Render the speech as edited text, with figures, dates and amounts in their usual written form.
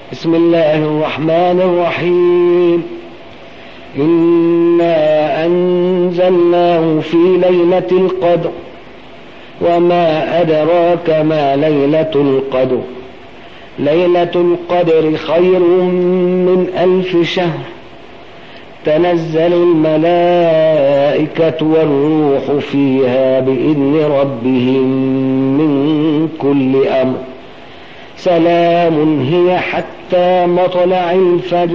بسم الله الرحمن الرحيم. إنا أنزلناه في ليلة القدر وما أدراك ما ليلة القدر. ليلة القدر خير من 1000 شهر. تنزل الملائكة والروح فيها بإذن ربهم من كل أمر. سلام هي حتى مطلع الفجر.